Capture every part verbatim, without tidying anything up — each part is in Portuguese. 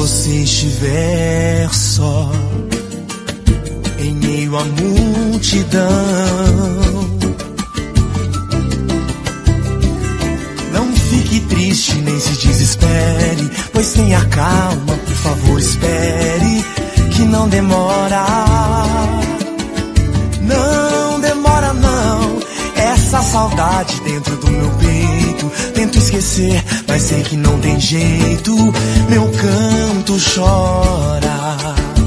você estiver só, em meio à multidão, não fique triste nem se desespere, pois tenha calma, por favor espere, que não demora. Não demora não, essa saudade dentro do meu peito, tento esquecer, mas sei que não tem jeito, meu canto chora.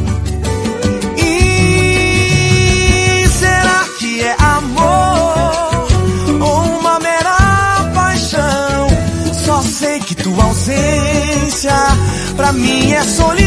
E será que é amor ou uma mera paixão? Só sei que tua ausência pra mim é solidão.